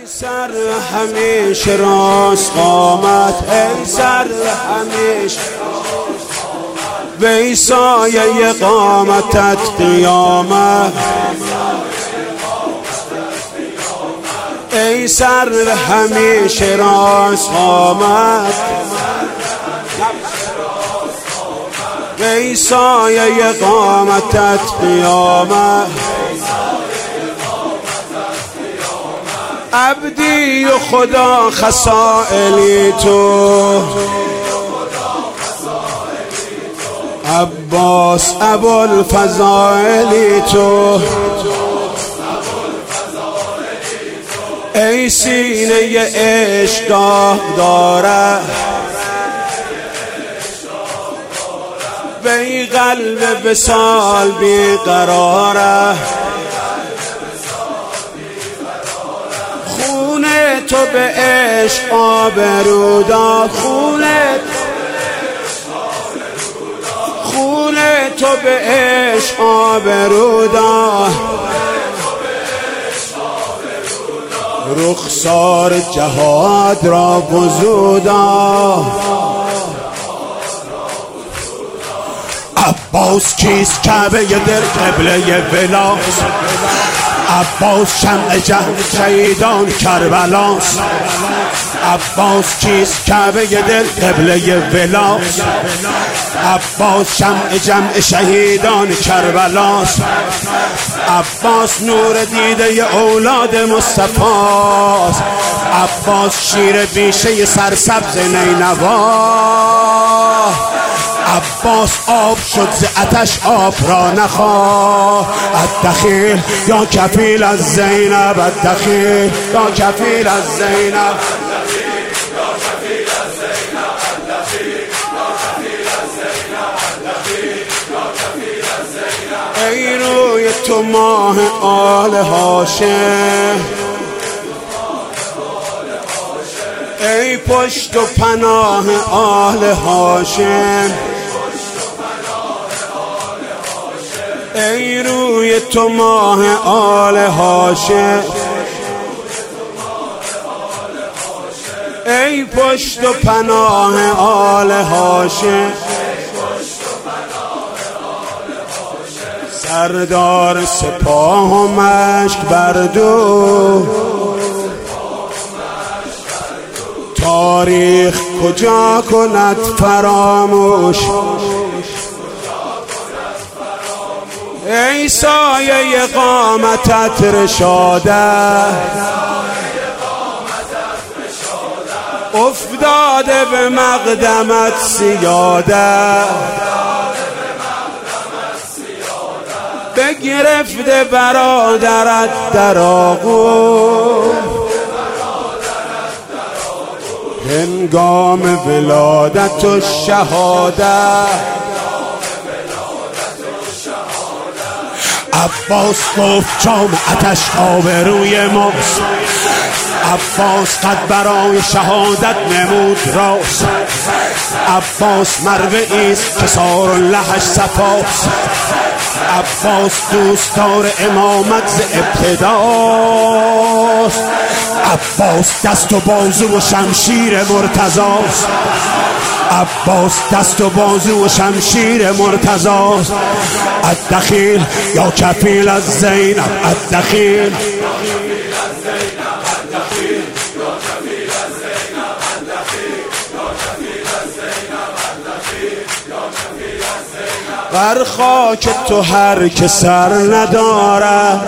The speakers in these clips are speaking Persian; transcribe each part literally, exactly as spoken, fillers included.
سر همیشه راست قامت، ای سر همیشه وی سایه قامتت قیامت، ای سر همیشه راست قامت، وی سایه قامتت قیامت. عبدی و خدا خصائلی تو، عباس ابوالفضائلی تو، ای سینه عشق داره وی قلب وصال بیقراره، خون تو به عشق آبرو داد، خون خون تو به عشق آبرو داد، رخسار جهاد را وضودا. عباس کیست کعبه دل قبله ولاست، عباس شمع جهل شهیدان کربلاست، عباس کیست کعبه دل قبله ولاست، عباس شمع جمع شهیدان کربلاست، عباس نور دیده اولاد مصطفاست، عباس شیر بیشه سرسبز نینوا، عباس آب شد ز آتش آب را نخواه، الدخیل یا کفیل از زینب، الدخیل یا کفیل از زینب، ای روی تو ماه آل هاشم، ای پشت و پناه آل هاشم، ای روی تو ماه آل هاشم، ای پشت و پناه آل هاشم، سردار سپاه و مشک بردو، تاریخ کجا کند فراموش، ای سایه قامتت رشاده، افتاده به مقدمت سیاده، بگرفته برادرت در آغوش، هنگام ولادت و شهادت. عباس گفت جام آتش آبروی ماست، عباس قد برای شهادت نمود راست، عباس مروه ایست که سار لحش صفاست، عباس دوستدار امامت ز ابتداست، عباس دست و بازو و شمشیر مرتضاست، عباس دست و بازو و شمشیر مرتضاست، الدخیل یا کفیل از زینب، الدخیل بر خاک تو هر که سر ندارد،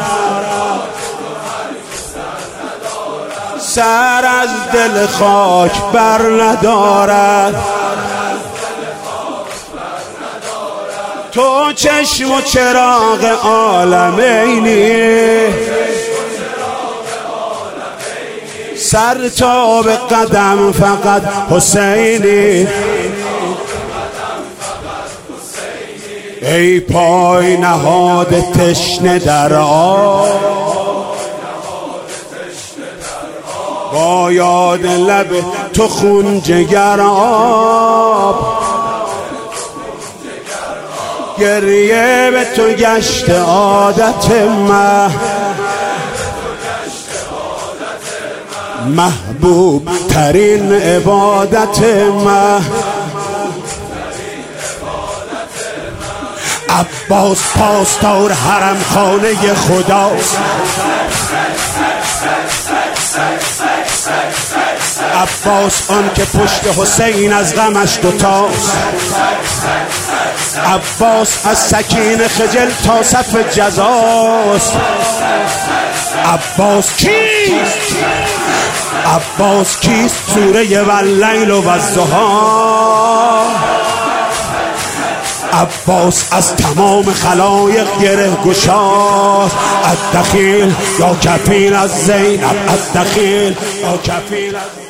سر از دل خاک بر ندارد، تو چشم و چراغ عالمینی، سر تا به قدم فقط حسینی، ای پای نهاد تشنه در آب، با یاد لب تو خون جگر آب، گریه به تو گشت عادت من، محبوب ترین عبادت من عباس پاسدار حرم خانه خداست عباس آن که پشت حسین از غمش دوتاست عباس از سکین خجل تا صف جزاست عباس کیست عباس کیست سوره واللیل و والضحی عباس از تمام خلایق گره گشاست الدخیل یا کفیل از زینب الدخیل یا کفیل از